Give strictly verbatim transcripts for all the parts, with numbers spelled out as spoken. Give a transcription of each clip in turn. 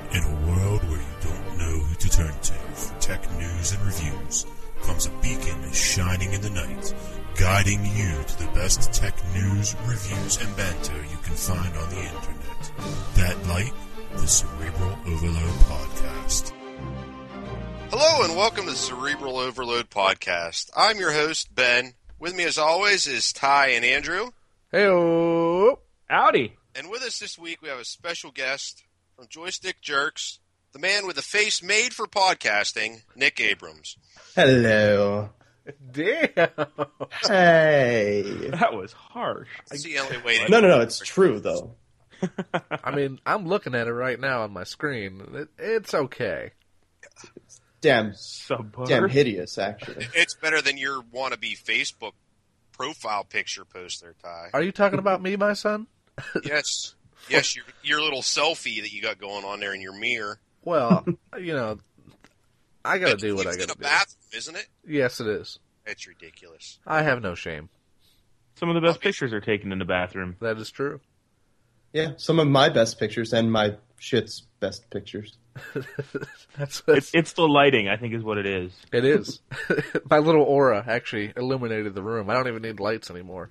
In a world where you don't know who to turn to for tech news and reviews, comes a beacon shining in the night, guiding you to the best tech news, reviews, and banter you can find on the internet. That light, the Cerebral Overload Podcast. Hello and welcome to the Cerebral Overload Podcast. I'm your host, Ben. With me as always is Ty and Andrew. Hey-o. Howdy. And with us this week we have a special guest from Joystick Jerks, the man with a face made for podcasting, Nick Abrams. Hello. Damn. Hey. That was harsh. That's the only way to... No, no, no, it's true, though. I mean, I'm looking at it right now on my screen. It, it's okay. Damn, Subpar. damn hideous, actually. It's better than your wannabe Facebook profile picture post there, Ty. Are you talking about me, my son? Yes. Yes, your, your little selfie that you got going on there in your mirror. Well, you know, I gotta It's do what I in gotta a do. bathroom, isn't it? Yes, it is. It's ridiculous. I have no shame. Some of the best pictures are taken in the bathroom. That is true. Yeah, some of my best pictures and my shit's best pictures. That's, It's, that's it's the lighting, I think, is what it is. it is. My little aura actually illuminated the room. I don't even need lights anymore.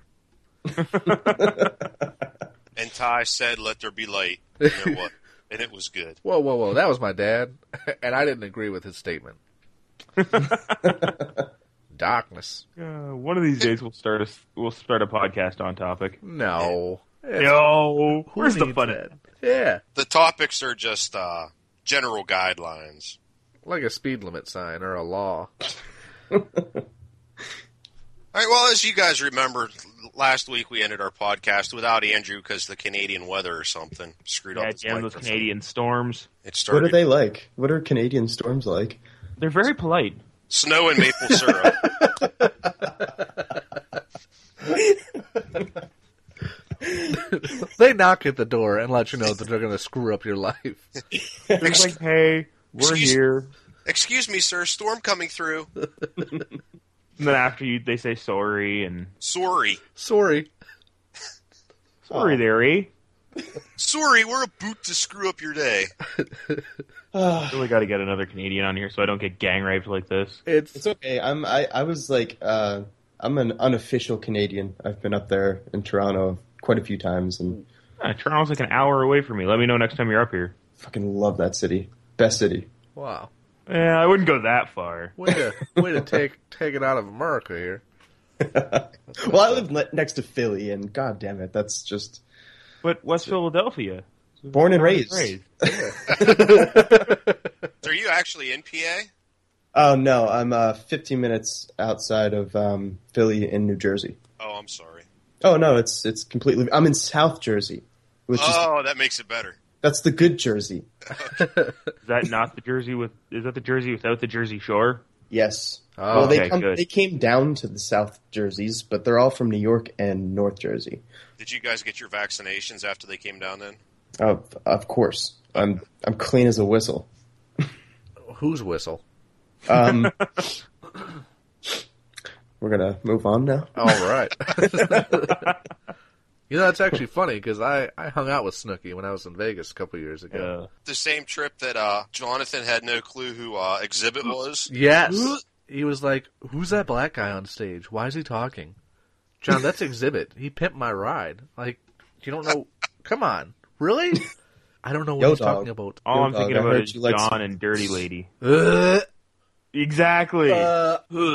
And Ty said, let there be light. And there was. And it was good. Whoa, whoa, whoa! That was my dad, and I didn't agree with his statement. Darkness. Uh, one of these days we'll start a we'll start a podcast on topic. No. It's- No, who where's the needs fun? in that? it? Yeah, The topics are just uh, general guidelines. like a speed limit sign or a law. All right, well, as you guys remember, last week we ended our podcast without Andrew because the Canadian weather or something screwed Yeah, up his damn those microphone. Canadian storms. It What started are they like? What are Canadian storms like? They're very polite. snow and maple syrup. They knock at the door and let you know that they're going to screw up your life. They're like, hey, we're Excuse- here. Excuse me, sir, storm coming through. And then after you, they say sorry and Sorry. Sorry. sorry there, eh? Sorry, we're a boot to screw up your day. Really got to get another Canadian on here so I don't get gang raped like this. It's It's okay. I'm. I, I was like. Uh, I'm an unofficial Canadian. I've been up there in Toronto quite a few times, and Ah, Toronto's like an hour away from me. Let me know next time you're up here. fucking love that city. Best city. wow. Yeah, I wouldn't go that far. Way to way to take take it out of America here. Well, I live ne- next to Philly, and god damn it, that's just But West Philadelphia. born and raised. Raised. So are you actually in P A? Oh no, I'm uh, fifteen minutes outside of um, Philly in New Jersey. Oh, I'm sorry. Oh no, it's it's completely. I'm in South Jersey, which is Oh, that makes it better. that's the good Jersey. Is that not the Jersey with? Is that the Jersey without the Jersey Shore? Yes. Oh, well, they okay, come, good. they came down to the South Jerseys, but they're all from New York and North Jersey. Did you guys get your vaccinations after they came down then? Oh, of course, I'm I'm clean as a whistle. Whose whistle? Um, we're gonna move on now. All right. You know, that's actually funny because I, I hung out with Snooki when I was in Vegas a couple years ago. Yeah. The same trip that uh, Jonathan had no clue who uh, Exhibit was. Yes. He was like, who's that black guy on stage? Why is he talking? John, that's Exhibit. He pimped my ride. Like, you don't know. Come on. Really? I don't know what Yo, he's dog. talking about. All Yo, I'm thinking dog, I about heard is you like John some- and Dirty Lady. Uh, Exactly. uh,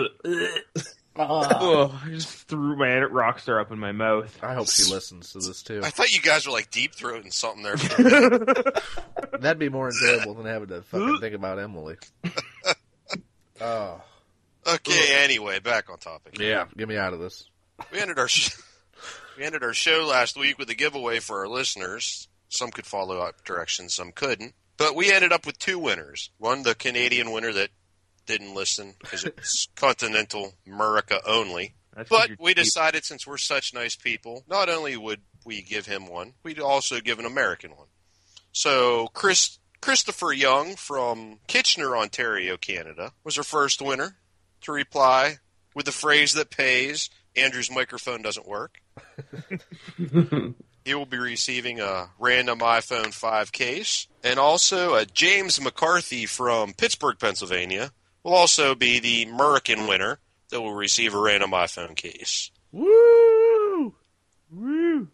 Oh, I just threw my Rockstar up in my mouth. I hope she listens to this, too. I thought you guys were like deep throating something there. That'd be more enjoyable than having to fucking think about Emily. Oh. Okay, anyway, back on topic. Yeah, get me out of this. We ended our sh- we ended our show last week with a giveaway for our listeners. Some could follow up directions, some couldn't. But we ended up with two winners. One, the Canadian winner that didn't listen because it's continental America only. That's 'cause But you're we cheap. decided since we're such nice people, not only would we give him one, we'd also give an American one. So Chris Christopher Young from Kitchener, Ontario, Canada, was our first winner to reply with the phrase that pays, Andrew's microphone doesn't work. He will be receiving a random iPhone five case. And also, uh, James McCarthy from Pittsburgh, Pennsylvania, will also be the American winner that will receive a random iPhone case. Woo! Woo!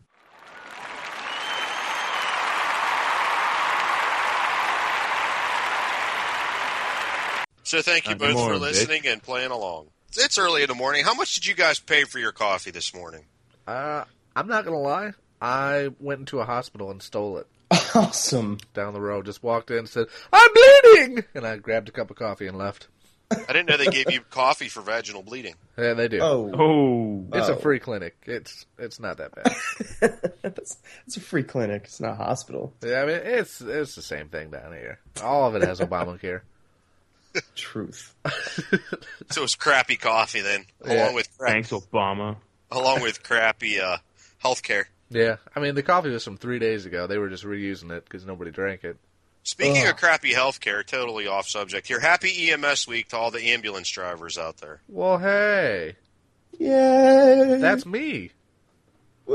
So thank you Uh, good both for morning, listening and playing along. It's early in the morning. How much did you guys pay for your coffee this morning? Uh, I'm not gonna lie. I went into a hospital and stole it Awesome. down the road. Just walked in and said, "I'm bleeding!" And I grabbed a cup of coffee and left. I didn't know they gave you coffee for vaginal bleeding. Yeah, they do. Oh, Oh. It's Oh. a free clinic. It's it's not that bad. that's, it's a free clinic. It's not a hospital. Yeah, I mean, it's it's the same thing down here. All of it has Obamacare. Truth. So it's crappy coffee then, Yeah. along with crap, Thanks, Obama. along with crappy uh, health care. Yeah, I mean, the coffee was from three days ago. They were just reusing it because nobody drank it. Speaking Ugh. of crappy health care, totally off subject here. Happy E M S week to all the ambulance drivers out there. Well, hey, Yay! that's me. Woo!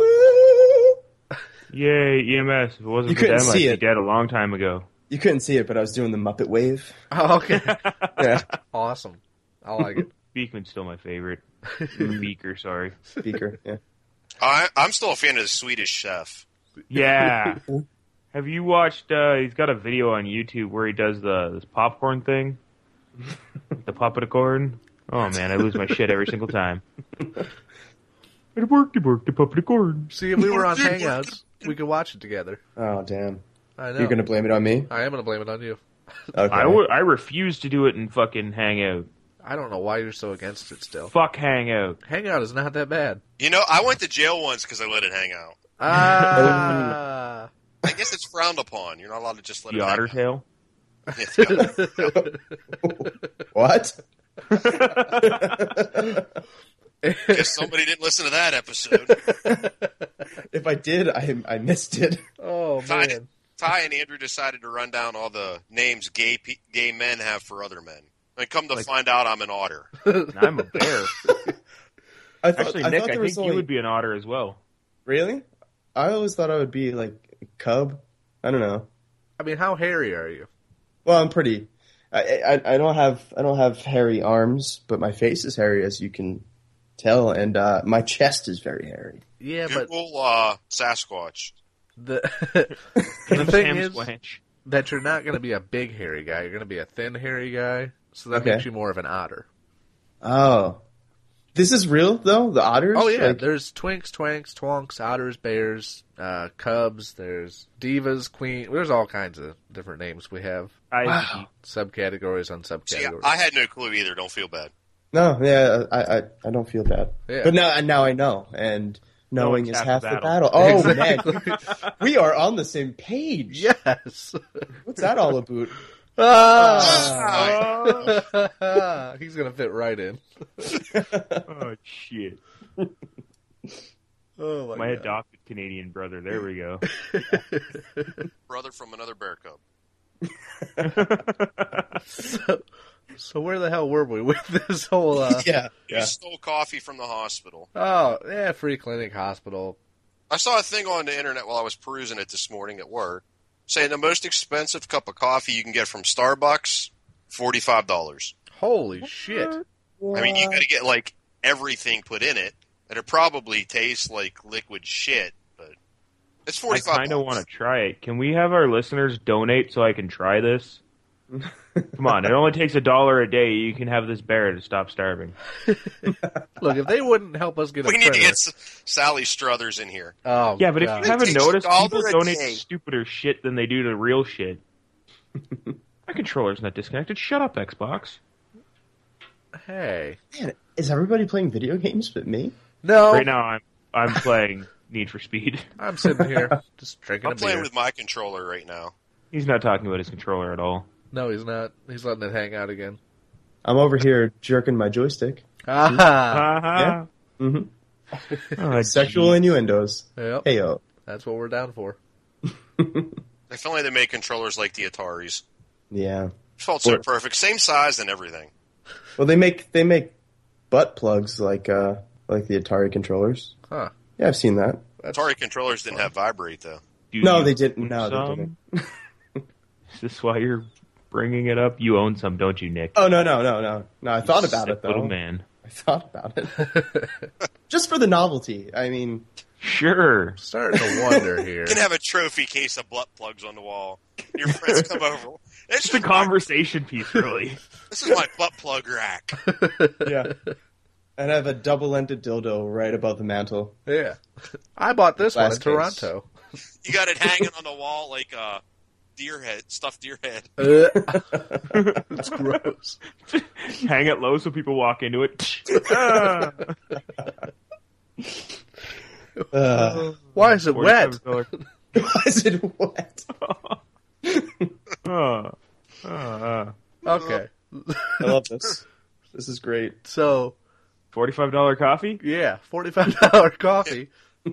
Yay, E M S. If it wasn't You for couldn't them, I'd see be it. dead a long time ago. You couldn't see it, but I was doing the Muppet wave. Oh, okay, Yeah, awesome. I like it. Beekman's still my favorite. Beaker, sorry. speaker. Yeah. I, I'm still a fan of the Swedish Chef. Yeah. Have you watched, uh, he's got a video on YouTube where he does the this popcorn thing? The popcorn? Oh man, I lose my shit every single time. It worked, it worked, the popcorn. See, if we were on Hangouts, we could watch it together. Oh damn! I know. You're gonna blame it on me? I am gonna blame it on you. Okay. I, w- I refuse to do it in fucking Hangout. I don't know why you're so against it still. Fuck Hangout. Hangout is not that bad. You know, I went to jail once because I let it hang out. Ah. I guess it's frowned upon. You're not allowed to just let The it otter hang out. tail. What? Guess somebody didn't listen to that episode. If I did, I I missed it. Oh Ty, man. Ty and Andrew decided to run down all the names gay pe- gay men have for other men. And come to Like- find out, I'm an otter. I'm a bear. I thought, Actually, I Nick, thought I there was think only... you would be an otter as well. Really? I always thought I would be like a cub. I don't know. I mean, how hairy are you? Well, I'm pretty. I, I I don't have I don't have hairy arms, but my face is hairy, as you can tell, and uh, my chest is very hairy. Yeah, but Google uh, Sasquatch. the the thing Sam is Swanch. that you're not going to be a big hairy guy. You're going to be a thin hairy guy. So that Okay. makes you more of an otter. Oh, this is real though. The otters. Oh yeah, Like- there's twinks, twanks, twonks, otters, bears, uh, cubs. There's divas, queen. There's all kinds of different names we have. I Wow. Subcategories on See, subcategories. I had no clue either. Don't feel bad. No, yeah, I, I, I don't feel bad. Yeah. But now, now I know, and knowing Knowing's is half half the the battle. battle. Oh Exactly. man, we are on the same page. Yes. What's that all about? Ah! He's gonna fit right in. Oh shit. Oh my, My god. adopted Canadian brother. There we go. Brother from another bear cub. So, so where the hell were we with this whole? Uh... Yeah, You yeah. stole coffee from the hospital. Oh yeah, free clinic, hospital. I saw a thing on the internet while I was perusing it this morning at work, saying the most expensive cup of coffee you can get from Starbucks, forty-five dollars. Holy shit! I mean, you got to get like everything put in it, and it probably tastes like liquid shit. But it's I forty-five. kind of want to try it. Can we have our listeners donate so I can try this? Come on, it only takes a dollar a day. You can have this bear to stop starving. Look, if they wouldn't help us get a We need to printer- get S- Sally Struthers in here. Oh Yeah, but if God. you haven't takes a noticed, dollar people a donate day. to stupider shit than they do to real shit. My controller's not disconnected. Shut up, Xbox. Hey, Man, is everybody playing video games but me? no, Right now, I'm I'm playing Need for Speed. I'm sitting here just drinking I'm a playing beer. with my controller right now. He's not talking about his controller at all. No, he's not. He's letting it hang out again. I'm over here jerking my joystick. Ah, Uh-huh. Mm-hmm. Oh, Sexual gee. innuendos. yep, Heyo. that's what we're down for. If only they make controllers like the Ataris. Yeah. Felt so Or- perfect. Same size and everything. Well, they make they make butt plugs like uh like the Atari controllers. Huh? Yeah, I've seen that. That's, Atari controllers didn't have vibrate though. Do No, you they didn't. own No, they some? didn't. Is this why you're bringing it up? You own some, don't you, Nick? Oh no, no, no, no, no! I thought about Sick it though. little man. I thought about it, just for the novelty. I mean, Sure. starting to wonder here. You can have a trophy case of butt plugs on the wall. Your friends come over. This It's a is my, conversation piece, really. this is my butt plug rack. yeah. And I have a double-ended dildo right above the mantle. Yeah. I bought this one in Glass case. Toronto. You got it hanging on the wall like a deer head, stuffed deer head. Uh, it's gross. Hang it low so people walk into it. Ah. Uh, Why is it wet? forty-five dollars. why is it wet? Uh, uh, uh. Okay. I love this. This is great. So, forty-five dollars coffee? yeah, forty-five dollars coffee.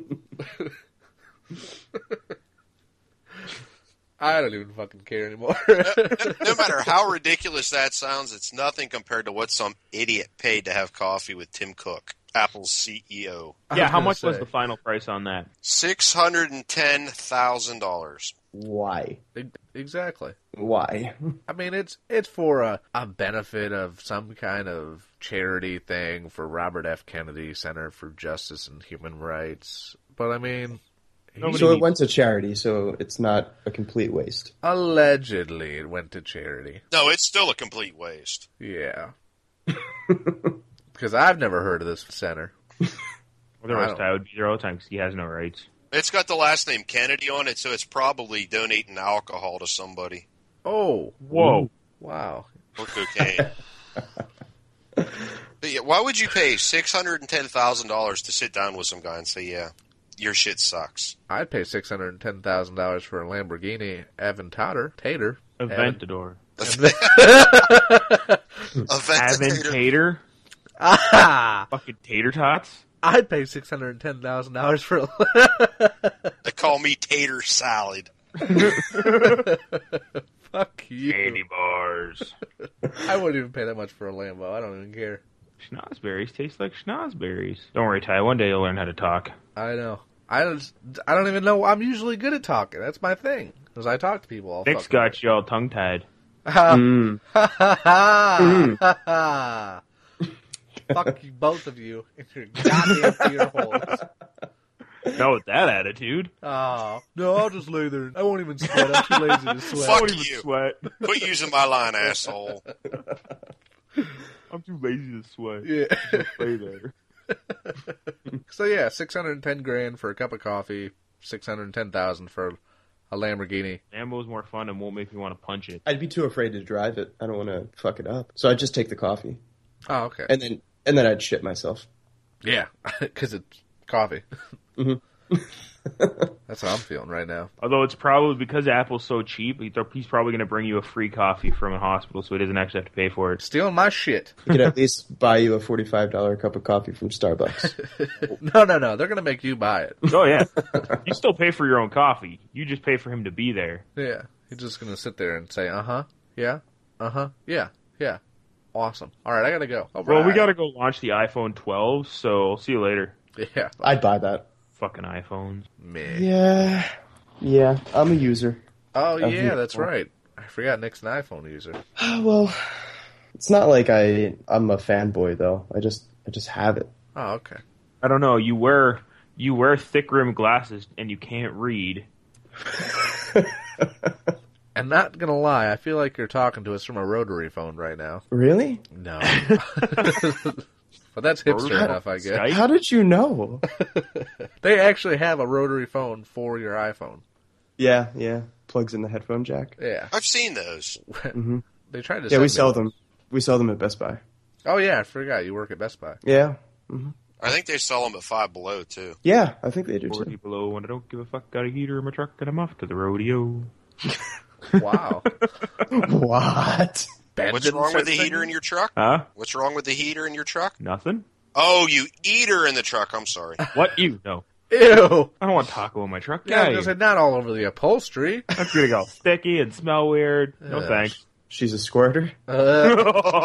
I don't even fucking care anymore. No matter how ridiculous that sounds, it's nothing compared to what some idiot paid to have coffee with Tim Cook, Apple's C E O. I Yeah, was how gonna much was say. the final price on that? Six hundred and ten thousand dollars. Why? E- Exactly. Why? I mean, it's it's for a, a benefit of some kind of charity thing for Robert F. Kennedy Center for Justice and Human Rights. But I mean, he- Nobody So it needs- went to charity, so it's not a complete waste. allegedly it went to charity. No, it's still a complete waste. Yeah. Because I've never heard of this center. Otherwise, don't- Ty would be there all the time because he has no rights. It's got the last name Kennedy on it, so it's probably donating alcohol to somebody Oh, Whoa. wow. or cocaine. But yeah, why would you pay six hundred and ten thousand dollars to sit down with some guy and say, "Yeah, your shit sucks"? I'd pay six hundred ten thousand dollars for a Lamborghini Aventador. Tater. Aventador. Aventator. Aventator? Ah! Fucking tater tots? I'd pay six hundred ten thousand dollars for a They call me Tater Salad. Fuck you. Candy bars. I wouldn't even pay that much for a Lambo. I don't even care. Schnozberries taste like schnozberries. Don't worry, Ty. One day you'll learn how to talk. I know. I don't. I don't even know. I'm usually good at talking. That's my thing. Because I talk to people all Nick's fucking got you all tongue-tied. Ha Mm. ha ha ha ha. Fuck you, both of you, in your goddamn ear holes. Not with that attitude. Oh no, I'll just lay there. I won't even sweat. I'm too lazy to sweat. Fuck Don't even you. sweat. Quit using my line, asshole. I'm too lazy to sweat. Yeah. Stay there. So yeah, six hundred and ten grand for a cup of coffee. Six hundred and ten thousand for a Lamborghini. Lambo's more fun and won't make me want to punch it. I'd be too afraid to drive it. I don't want to fuck it up. So I'd just take the coffee, Oh, okay. and then and then I'd shit myself. Yeah, because it's coffee. Mhm. That's how I'm feeling right now. Although it's probably because Apple's so cheap, he- he's probably going to bring you a free coffee from a hospital, so he doesn't actually have to pay for it. Stealing my shit. You could at least buy you a forty-five dollar cup of coffee from Starbucks. No, no, no. They're gonna make you buy it. Oh yeah, you still pay for your own coffee. You just pay for him to be there. Yeah, he's just gonna sit there and say, "Uh huh, yeah, uh huh, yeah, yeah, awesome." All right, I gotta go. All Well, we right. got to go launch the iPhone twelve, so I'll see you later. Yeah, I'd buy that. Fucking iPhones. meh. Yeah, yeah. I'm a user. Oh Of yeah, the- that's right. I forgot Nick's an iPhone user. Well, it's not like I I'm a fanboy though. I just I just have it. Oh, okay. I don't know. You wear you wear thick rimmed glasses and you can't read. And not gonna lie, I feel like you're talking to us from a rotary phone right now. Really? No, but that's hipster Rotary- enough, I guess. Skype? How did you know? They actually have a rotary phone for your iPhone. Yeah, yeah. Plugs in the headphone jack. Yeah, I've seen those. hmm they tried to. Yeah, send we me sell one. them. We sell them at Best Buy. Oh yeah, I forgot you work at Best Buy. Yeah. I think they sell them at Five Below too. Yeah, I think they do forty too. below, and I don't give a fuck. Got a heater in my truck, and I'm off to the rodeo. Wow. What? What's wrong with the heater in your truck? Huh? What's wrong with the heater in your truck? Nothing. Oh, you eater in the truck. I'm sorry. What you? No, Ew. I don't want taco in my truck. Yeah, I Yeah, was gonna say not all over the upholstery. that's gonna go sticky and smell weird. No Ugh. thanks. She's a squirter. Uh,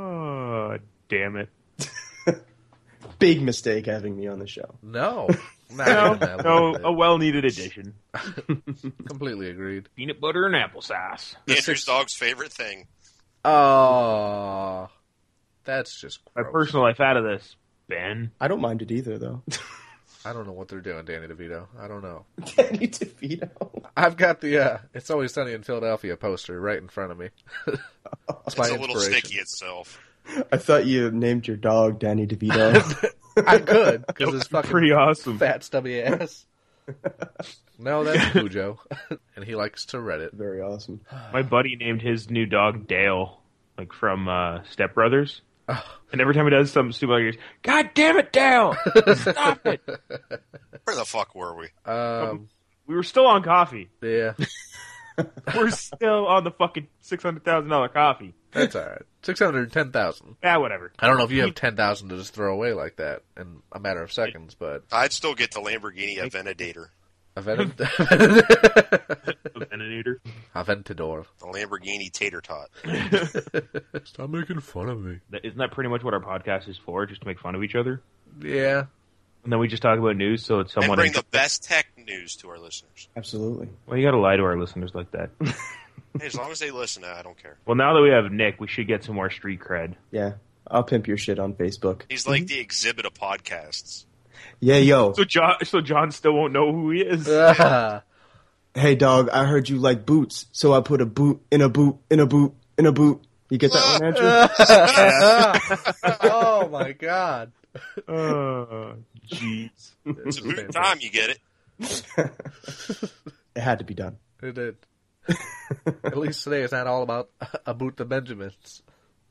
Oh, damn it. Big mistake having me on the show. no. Nah, No, nah, no, with it. a well-needed addition. Completely agreed. Peanut butter and applesauce. Andrew's six- dog's favorite thing. Oh, that's just My gross. personal life out of this, Ben. I don't mind it either, though. I don't know what they're doing, Danny DeVito. I don't know. Danny DeVito. I've got the uh, "It's Always Sunny in Philadelphia" poster right in front of me. It's It's my a little inspiration. sticky itself. I thought you named your dog Danny DeVito. I could because it's fucking Pretty awesome. fat stubby ass. No, that's Cujo, and he likes to Reddit. Very awesome. My buddy named his new dog Dale, like from uh, Step Brothers. Oh. And every time he does something stupid, he goes, "God damn it, Dale! Stop it!" Where the fuck were we? Um, We were still on coffee. yeah, We're still on the fucking six hundred thousand dollar coffee. that's all right. Six hundred ten thousand. Ah, whatever. I don't know if you have ten thousand to just throw away like that in a matter of seconds, but I'd still get the Lamborghini Aventador. Avent- Venator. Aventador. The Lamborghini Tater Tot. Stop making fun of me. Isn't that pretty much what our podcast is for? Just to make fun of each other, Yeah. and then we just talk about news, so it's And somewhat. bring the inter- best tech news to our listeners. Absolutely. well, you got to lie to our listeners like that. Hey, as long as they listen, I don't care. Well, now that we have Nick, we should get some more street cred. Yeah. I'll pimp your shit on Facebook. He's like the exhibit of podcasts. Yeah, yo. So John, so John still won't know who he is. Ah. Hey, dog, I heard you like boots, so I put a boot in a boot in a boot in a boot. You get that one, Andrew? Oh my god. Oh, jeez. It's a boot time, you get it. It had to be done. It did. At least today it's not all about about the Benjamins.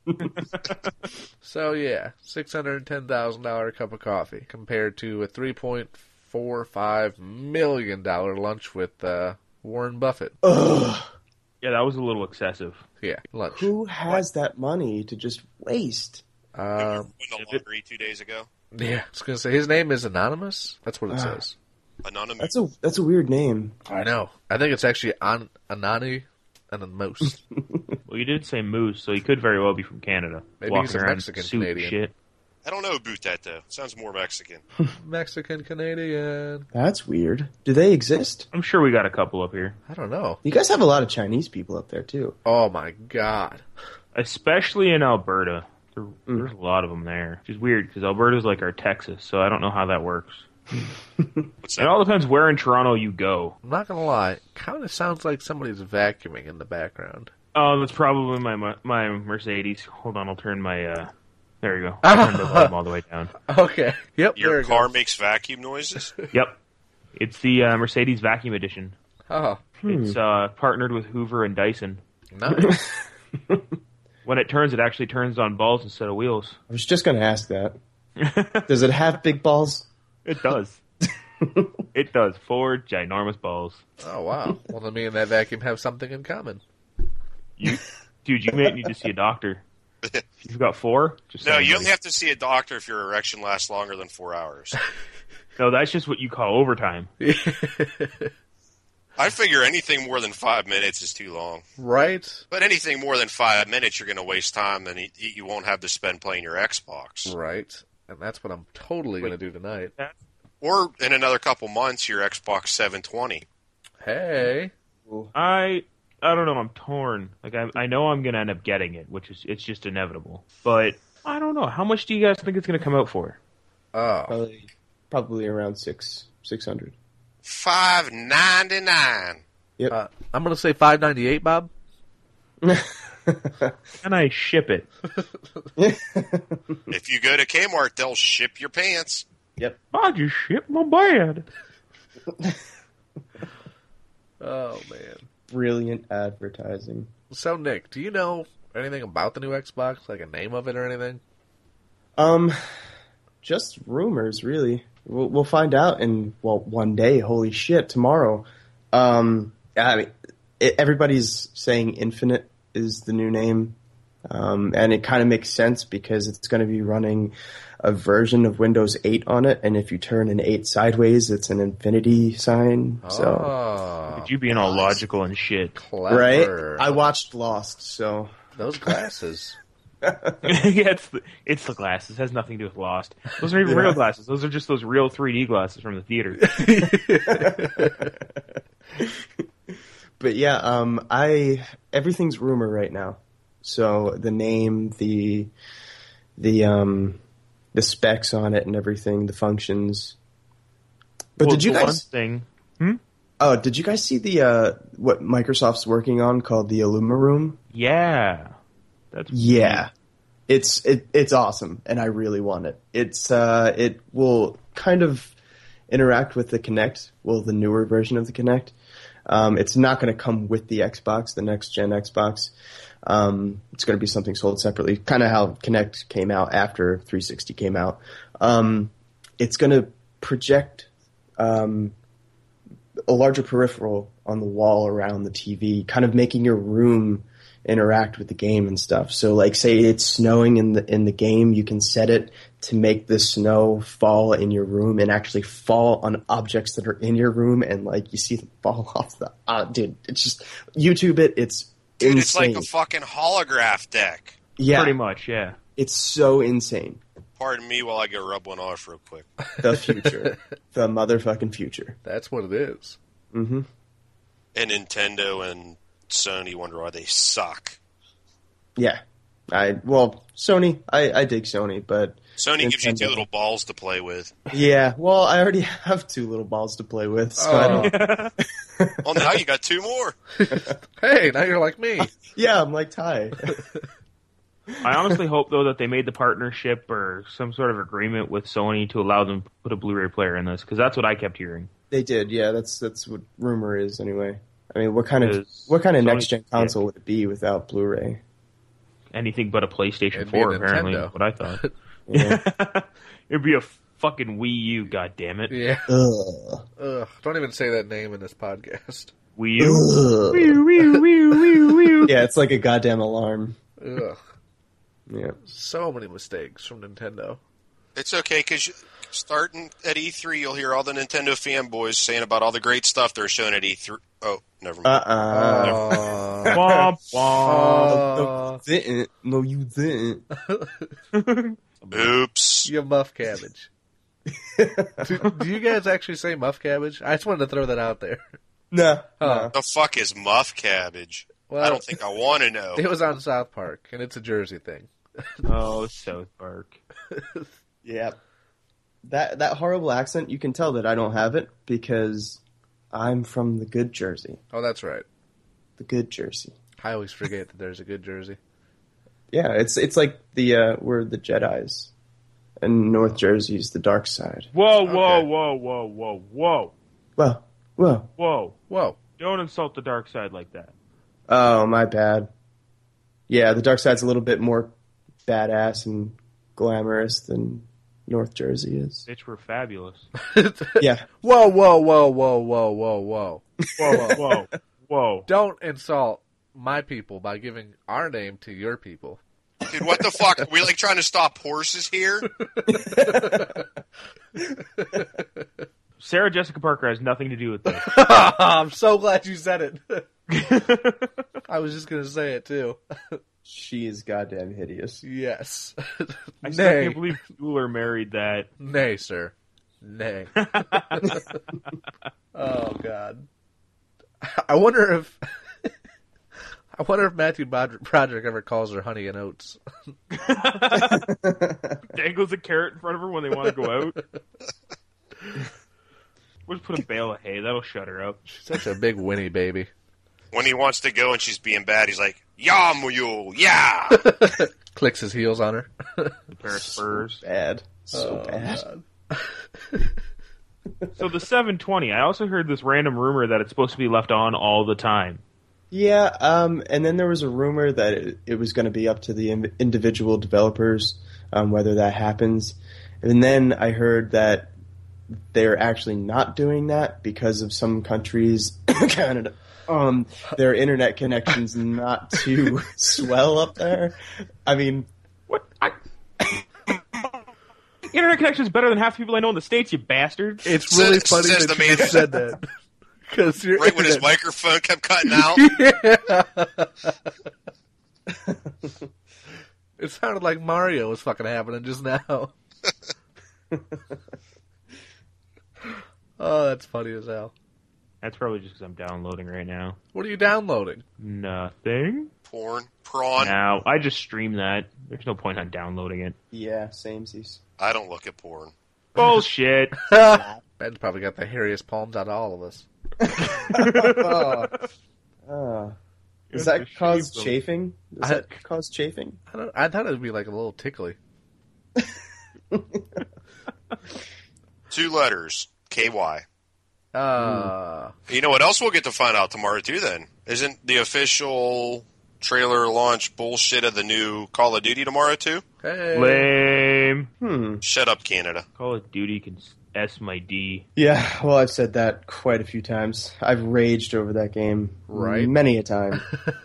So yeah, six hundred and ten thousand dollar cup of coffee compared to a three point four five million dollar lunch with uh, Warren Buffett. Ugh. Yeah, that was a little excessive. Yeah, lunch. Who has that money to just waste? Um, Won the lottery two days ago. yeah, I was gonna say his name is anonymous. That's what it Ah. says. Anonymous. That's a that's a weird name. I know. I think it's actually An- Anani and then Moose. Well, you did say Moose, so he could very well be from Canada. Maybe Walking he's a around Mexican suit and Canadian. shit. I don't know about that, though. Sounds more Mexican. Mexican Canadian. That's weird. Do they exist? I'm sure we got a couple up here, I don't know. You guys have a lot of Chinese people up there too. Oh my god. especially in Alberta. There, There's a lot of them there, which is weird because Alberta's like our Texas, so I don't know how that works. What's It that? all depends where in Toronto you go. I'm not gonna lie. Kind of sounds like somebody's vacuuming in the background. Oh, that's probably my my Mercedes. Hold on, I'll turn my. uh There you go. I turned the volume all the way down. Okay. Yep. there Your it car goes. makes vacuum noises? Yep, it's the uh, Mercedes Vacuum Edition. Oh, It's uh, partnered with Hoover and Dyson. nice. When it turns, it actually turns on balls instead of wheels. I was just going to ask that. Does it have big balls? It does. It does. Four ginormous balls. Oh wow. Well, then me and that vacuum have something in common. You, dude, you may need to see a doctor. You've got four? Just No, saying, you buddy. only have to see a doctor if your erection lasts longer than four hours. No, that's just what you call overtime. I figure anything more than five minutes is too long. Right. But anything more than five minutes, you're going to waste time, and you, you won't have to spend playing your Xbox. Right. And that's what I'm totally gonna do tonight. Or in another couple months, your Xbox seven twenty. Hey. I I don't know. I'm torn. Like I I know I'm gonna end up getting it, which is it's just inevitable. But I don't know. How much do you guys think it's gonna come out for? Oh. Probably, probably around six six hundred. Five ninety nine. Yep. Uh, I'm gonna say five ninety eight, Bob. Can I ship it? If you go to Kmart, they'll ship your pants. Yep. I just shipped my bed. Oh man. Brilliant advertising. So Nick, do you know anything about the new Xbox? Like a name of it or anything? Um, just rumors, really. We'll, we'll find out in well one day. Holy shit! Tomorrow. Um, I mean, it, everybody's saying Infinite is the new name, um, and it kind of makes sense because it's going to be running a version of Windows eight on it, and if you turn an eight sideways, it's an infinity sign. So, Oh, Could you being all logical and shit? clever. right? I watched Lost, so Those glasses. yeah, it's the, it's the glasses. It has nothing to do with Lost. Those are even Yeah. real glasses. Those are just those real three D glasses from the theater. But yeah, um, I everything's rumor right now. So the name, the the um, the specs on it, and everything, the functions. But Well, did you the one guys? thing? Hmm? Oh, did you guys see the uh, what Microsoft's working on called the Illuma Room? Yeah, that's Yeah, it's it it's awesome, and I really want it. It's uh, it will kind of interact with the Kinect, well, the newer version of the Kinect. Um, it's not going to come with the Xbox, the next gen Xbox. Um, it's going to be something sold separately, kind of how Kinect came out after three sixty came out. Um, it's going to project um, a larger peripheral on the wall around the T V, kind of making your room interact with the game and stuff. So, like, say it's snowing in the in the game, you can set it to make the snow fall in your room and actually fall on objects that are in your room, and like you see them fall off the. Uh, dude, it's just YouTube it. It's Dude, insane. it's like a fucking holograph deck. yeah, pretty much. Yeah. it's so insane. Pardon me while I go rub one off real quick. The future, the motherfucking future. That's what it is. Mm-hmm. And Nintendo and Sony wonder why they suck. Yeah, I well Sony. I, I dig Sony, but Sony gives you two Nintendo. little balls to play with. yeah. Well, I already have two little balls to play with, so I Oh. don't. Well, now you got two more. Hey, now you're like me. Yeah, I'm like Ty. I honestly hope though that they made the partnership or some sort of agreement with Sony to allow them to put a Blu-ray player in this, because that's what I kept hearing. They did, yeah. That's that's what rumor is anyway. I mean, what kind of Because what kind of Sony- next gen console would it be without Blu-ray? Anything but a PlayStation It'd be a four, apparently. Nintendo. What I thought. Yeah. It'd be a fucking Wii U. God damn it. Yeah. Ugh. Ugh. Don't even say that name in this podcast. Wii U. Ugh. Wii U. Wii U. Wii U. Wii U. Wii U. Yeah, it's like a goddamn alarm. Ugh. Yeah. So many mistakes from Nintendo. It's okay, because starting at E three, you'll hear all the Nintendo fanboys saying about all the great stuff they're showing at E three. Oh, never mind. Uh-uh. Uh, Womp womp. uh, Didn't. No, you didn't. Oops. you muff cabbage. do, do you guys actually say muff cabbage? I just wanted to throw that out there. No. Oh. no. The fuck is muff cabbage? Well, I don't think I want to know. it was on South Park, and it's a Jersey thing. Oh, South Park. Yeah. That that horrible accent, you can tell that I don't have it because I'm from the good Jersey. Oh, that's right. The good Jersey. I always forget that there's a good Jersey. Yeah, it's it's like the uh we're the Jedis. And North Jersey's the dark side. Whoa, whoa, Okay. whoa, whoa, whoa, whoa, Well, well. whoa. Whoa. Don't insult the dark side like that. Oh, my bad. Yeah, the dark side's a little bit more badass and glamorous than North Jersey is. Bitch, we're fabulous. Yeah. Whoa, whoa, whoa, whoa, whoa, whoa, whoa. Whoa, whoa, whoa. Don't insult my people by giving our name to your people. Dude, what the fuck? Are we like trying to stop horses here? Sarah Jessica Parker has nothing to do with this. I'm so glad you said it. I was just going to say it, too. She is goddamn hideous. Yes. I still Nay. can't believe Schuler married that. Nay, sir. Nay. Oh, God. I wonder if... I wonder if Matthew Bod- Broderick ever calls her Honey and Oats. Dangles a carrot in front of her when they want to go out. We'll just put a bale of hay. That'll shut her up. She's such a big Winnie baby. When he wants to go and she's being bad, he's like, "Yeah, mule, yeah." Clicks his heels on her. The pair of spurs. Bad. So Oh, bad. God. So the seven twenty, I also heard this random rumor that it's supposed to be left on all the time. Yeah, um, and then there was a rumor that it, it was going to be up to the in- individual developers um, whether that happens. And then I heard that they're actually not doing that because of some countries, Canada, um, their internet connections not to swell up there. I mean, What? I... Internet connection is better than half the people I know in the States, you bastard. It's really Says- funny says that the you man just who- said that. Because you're Right when his microphone kept cutting out. It sounded like Mario was fucking happening just now. Oh, that's funny as hell. That's probably just because I'm downloading right now. What are you downloading? Nothing. Porn. Prawn. Now, I just stream that. There's no point on downloading it. Yeah, samesies. I don't look at porn. Bullshit. Ben's probably got the hairiest palms out of all of us. oh. Oh. Does that cause chafing? Does I- that cause chafing? I, don't, I thought it would be like a little tickly. Two letters. K Y. Uh, You know what else we'll get to find out tomorrow, too, then? Isn't the official trailer launch bullshit of the new Call of Duty tomorrow, too? hey. Lame. Hmm. Shut up, Canada. Call of Duty can S my D. Yeah, well, I've said that quite a few times. I've raged over that game Right. many a time.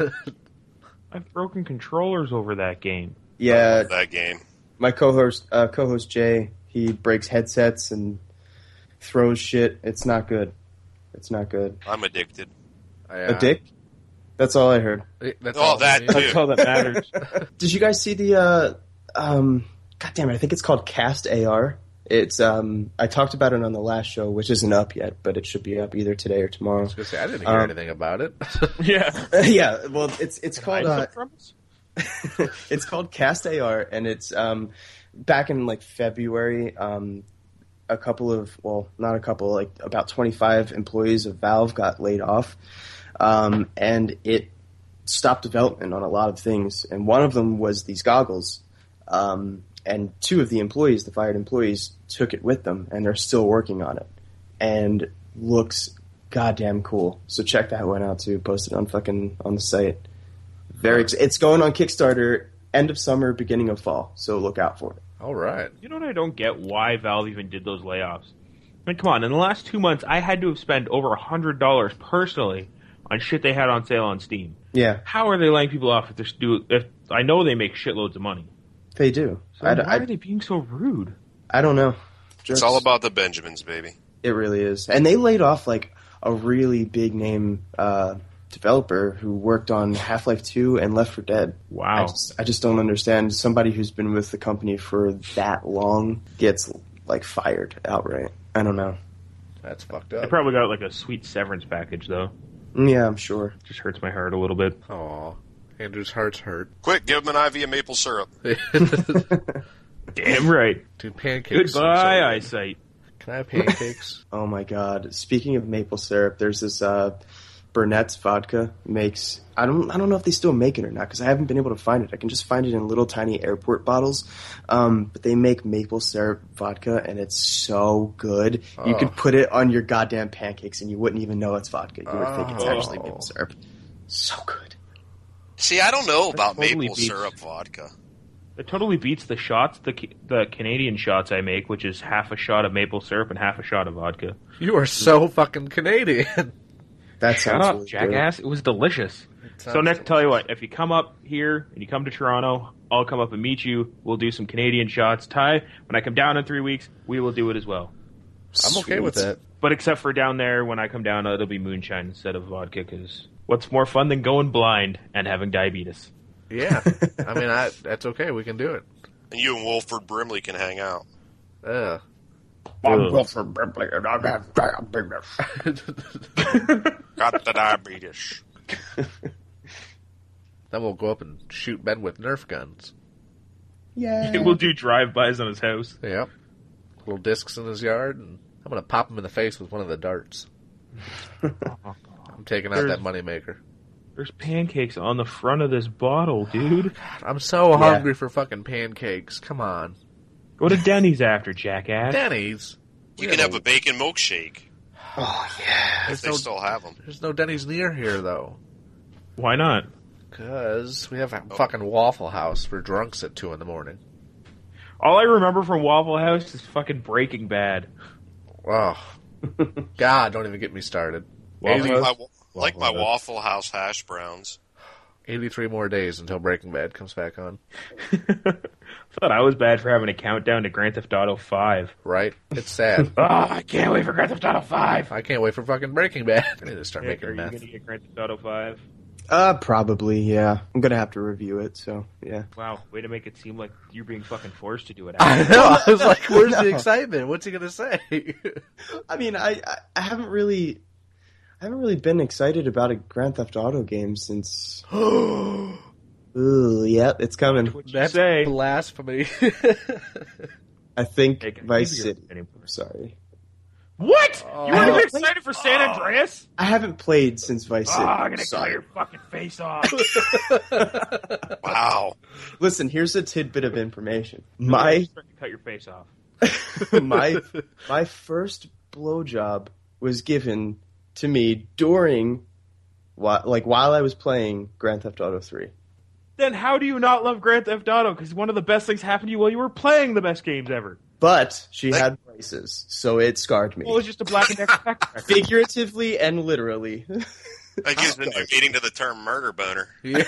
I've broken controllers over that game. Yeah, That game. my co-host, uh, co-host Jay, he breaks headsets and throws shit. It's not good. It's not good. I'm addicted. Yeah. A dick? That's all I heard. That's Oh, all that we need. too. That's all that matters. Did you guys see the? Uh, um, God damn it! I think it's called Cast A R. It's um, I talked about it on the last show, which isn't up yet, but it should be up either today or tomorrow. I was gonna say, I didn't hear Um, anything about it. yeah. yeah, well, it's it's called uh, from us? it's called Cast A R, and it's um, back in like February. Um, a couple of well, not a couple, like about twenty-five employees of Valve got laid off, um, and it stopped development on a lot of things. And one of them was these goggles. Um, and two of the employees, the fired employees, took it with them, and they're still working on it, and looks goddamn cool. So check that one out too. Post it on fucking on the site. Very, ex- it's going on Kickstarter end of summer, beginning of fall. So look out for it. All right. You know what I don't get? Why Valve even did those layoffs? I mean, come on. In the last two months, I had to have spent over a hundred dollars personally on shit they had on sale on Steam. Yeah, How are they laying people off if they're stu- if I know they make shitloads of money? they do. So I, why I, are they being so rude? I don't know. It's all about the Benjamins, baby. It really is. And they laid off like a really big name uh, developer who worked on Half-Life two and Left four Dead. I Wow. just, I just don't understand. Somebody who's been with the company for that long gets like fired outright. I don't know. That's fucked They up. probably got like a sweet severance package though. Yeah, I'm sure. Just hurts my heart a little bit. Aw. Andrew's heart's hurt. Quick, give him an I V of maple syrup. Damn right. Dude, pancakes. Goodbye, are so good. eyesight. Can I have pancakes? Oh my god. Speaking of maple syrup, there's this uh, Burnett's vodka makes. I don't. I don't know if they still make it or not because I haven't been able to find it. I can just find it in little tiny airport bottles. Um, but they make maple syrup vodka, and it's so good. You Oh. could put it on your goddamn pancakes, and you wouldn't even know it's vodka. You would think it's Oh. actually maple syrup. So good. See, I don't know about totally maple beats- syrup vodka. It totally beats the shots, the Ca- the Canadian shots I make, which is half a shot of maple syrup and half a shot of vodka. You are so fucking Canadian. That Shut sounds up, really jackass! It was delicious. So sounds next, tell you what, if you come up here and you come to Toronto, I'll come up and meet you. We'll do some Canadian shots. Ty, when I come down in three weeks, we will do it as well. I'm okay with that. But except for down there, when I come down, it'll be moonshine instead of vodka. Because what's more fun than going blind and having diabetes? Yeah. I mean, I, that's okay. We can do it. And you and Wolford Brimley can hang out. Ugh. Got the diabetes. Then we'll go up and shoot Ben with Nerf guns. Yeah. We'll do drive-bys on his house. Yep. Little discs in his yard, and I'm gonna pop him in the face with one of the darts. I'm taking out There's- that moneymaker. There's pancakes on the front of this bottle, dude. I'm so hungry for fucking pancakes. Come on. Go to Denny's after, jackass. Denny's. You We can have have a bacon milkshake Oh yeah. if There's they no- still have them. There's no Denny's near here, though. Why not? Because we have a fucking Waffle House for drunks at two in the morning. All I remember from Waffle House is fucking Breaking Bad. Oh. God, don't even get me started. Waffle Like eighty, my, like my Waffle House. Waffle House hash browns. eighty-three more days until Breaking Bad comes back on. Thought I was bad for having a countdown to Grand Theft Auto five. Right? It's sad. Oh, I can't wait for Grand Theft Auto five. I can't wait for fucking Breaking Bad. I need to start Nick, are making you meth. gonna get Grand Theft Auto five? Uh, probably, yeah. I'm gonna have to review it, so, yeah. Wow, way to make it seem like you're being fucking forced to do it. I know. I was like, "Where's No. the excitement? What's he gonna say?" I mean, I, I, I haven't really... I haven't really been excited about a Grand Theft Auto game since... Ooh, yep, it's coming. What you That's say? blasphemy. I think Hey, can Vice you City. be your- Sorry. What? Oh. You weren't even excited for San Andreas? I haven't played since Vice Oh, City. I'm gonna cut Sorry. your fucking face off. Wow. Listen, here's a tidbit of information. I'm My trying to cut your face off. my my first blowjob was given to me during, while, like while I was playing Grand Theft Auto three. Then how do you not love Grand Theft Auto? Because one of the best things happened to you while you were playing the best games ever. But she Like- had braces, so it scarred me. Well, it was just a Black and Decker pack record. Figuratively and literally. That gives the new meaning to the term murder boner. Yeah.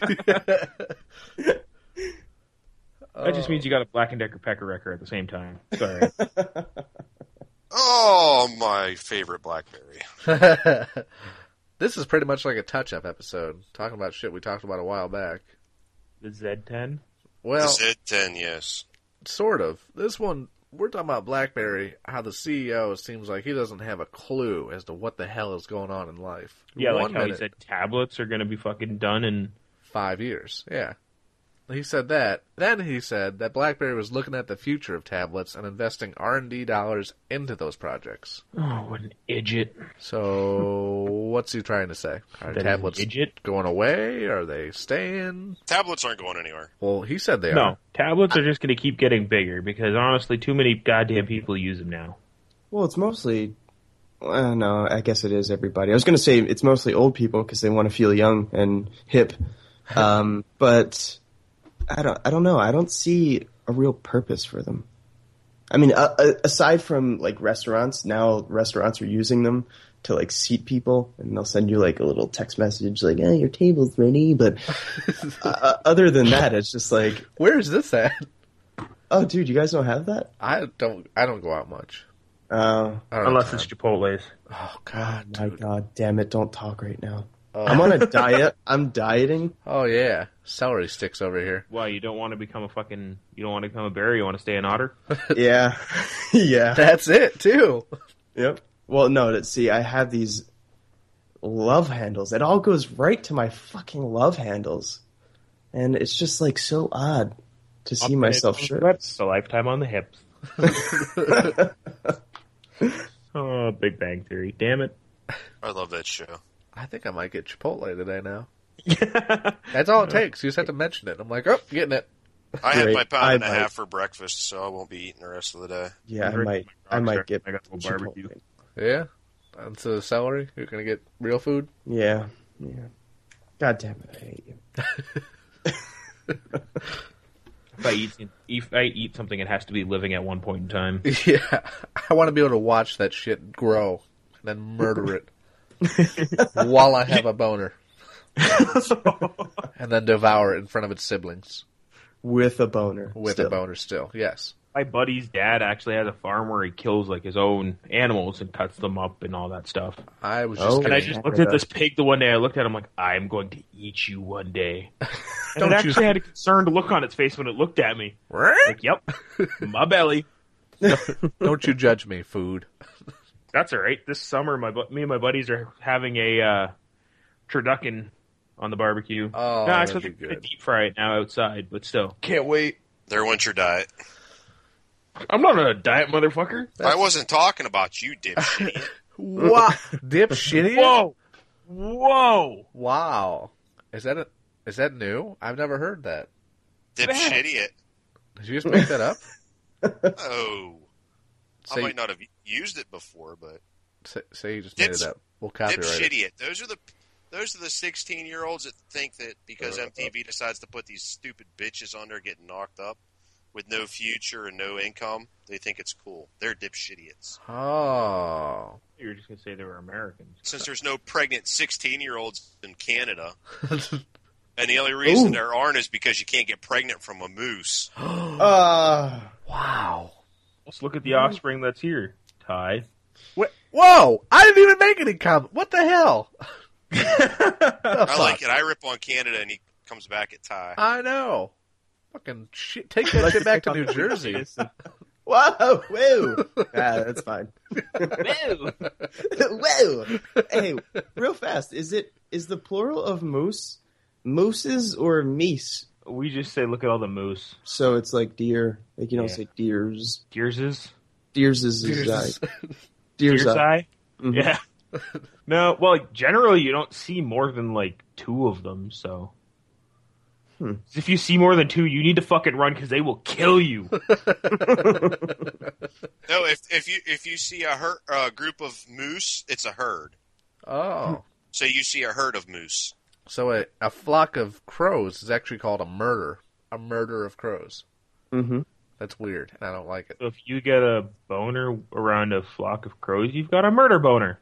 That just means you got a Black and Decker Pecker record at the same time. Sorry. Oh, my favorite BlackBerry. This is pretty much like a touch-up episode, talking about shit we talked about a while back. The Z ten? Well, the Z ten, yes. sort of. This one, we're talking about BlackBerry, how the C E O seems like he doesn't have a clue as to what the hell is going on in life. Yeah, One like how he minute, said tablets are going to be fucking done in... five years. Yeah. He said that. Then he said that BlackBerry was looking at the future of tablets and investing R and D dollars into those projects. Oh, what an idiot. So, what's he trying to say? Are That is tablets an idiot? going away? Are they staying? Tablets aren't going anywhere. Well, he said they No, are. tablets are just going to keep getting bigger because honestly, too many goddamn people use them now. Well, it's mostly. Well, no, I guess it is everybody. I was going to say it's mostly old people because they want to feel young and hip. Um, but I don't. I don't know. I don't see a real purpose for them. I mean, uh, uh, aside from like restaurants, now restaurants are using them to like seat people, and they'll send you like a little text message like, "Eh, your table's ready." But uh, other than that, it's just like, Where is this at? oh, dude, you guys don't have that? I don't. I don't go out much. Uh, I don't Unless have it's time. Chipotle's. Oh God, my dude. God, damn it! Don't talk right now. Oh. I'm on a diet. I'm dieting. Oh yeah, celery sticks over here. Why, you don't want to become a fucking... You don't want to become a bear? You want to stay an otter? Yeah, yeah, That's it too. yep. Well, no, let's see. I have these love handles. It all goes right to my fucking love handles, and it's just like so odd to see myself shirtless. It's a lifetime on the hips. Oh, Big Bang Theory. Damn it. I love that show. I think I might get Chipotle today now. That's all it takes. You just have to mention it. I'm like, oh, getting it. I had Great. my pound I and a might. half for breakfast, so I won't be eating the rest of the day. Yeah, I Rick, might. my I rockstar, might get I got a little barbecue. Chipotle. Yeah. Onto the celery. You're gonna get real food. Yeah, yeah. God damn it! I hate you. If I eat, if I eat something, it has to be living at one point in time. Yeah. I want to be able to watch that shit grow and then murder it while I have a boner, and then devour it in front of its siblings With a boner. with still. a boner still. Yes. My buddy's dad actually has a farm where he kills like his own animals and cuts them up and all that stuff. I was just. Oh. And gonna, I just looked at this pig the one day. I looked at him like, I'm going to eat you one day. And Don't it you- actually had a concerned look on its face when it looked at me. Like, yep, my belly. Don't you judge me, food. That's all right. This summer, my bu- me and my buddies are having a uh, turducken on the barbecue. Oh, no, that'd actually, be we're gonna good. deep fry it now outside, but still. Can't wait. There went your diet. I'm not on a diet, motherfucker. I wasn't talking about you, dipshit. Wow. Dip shitty? Whoa, whoa. Wow. Is that a, is that new? I've never heard that. Dipshit idiot. Did you just make that up? Oh. I Say, might not have used it before, but say, say you just made Dips- it up. We'll copyright dipshit it. idiot. Those are the those are the sixteen year olds that think that because M T V decides to put these stupid bitches on there getting knocked up with no future and no income, they think it's cool. They're dipshitiots. Oh. You were just gonna say they were Americans. Since there's no pregnant sixteen year olds in Canada, and the only reason Ooh. there aren't is because you can't get pregnant from a moose. Uh, Wow. Let's look at the offspring that's here. Ty. Wait, whoa! I didn't even make any comment. What the hell? I like it. I rip on Canada, and he comes back at tie. I know. Fucking shit. Take that shit back to New Jersey. Whoa, whoa. Ah, that's fine. Whoa. Whoa. Hey, real fast. Is it is the plural of moose mooses or meese? We just say, look at all the moose. So it's like deer. Like you don't Yeah. say deers. Deerses? Deers is Deers. deers. Deers. Deer's eye? Mhm. Yeah. No, well, like, generally you don't see more than, like, two of them, so. Hmm. If you see more than two, you need to fucking run because they will kill you. No, if if you if you see a her, uh, group of moose, it's a herd. Oh. So you see a herd of moose. So a, a flock of crows is actually called a murder. A murder of crows. Mm-hmm. That's weird, and I don't like it. So if you get a boner around a flock of crows, you've got a murder boner.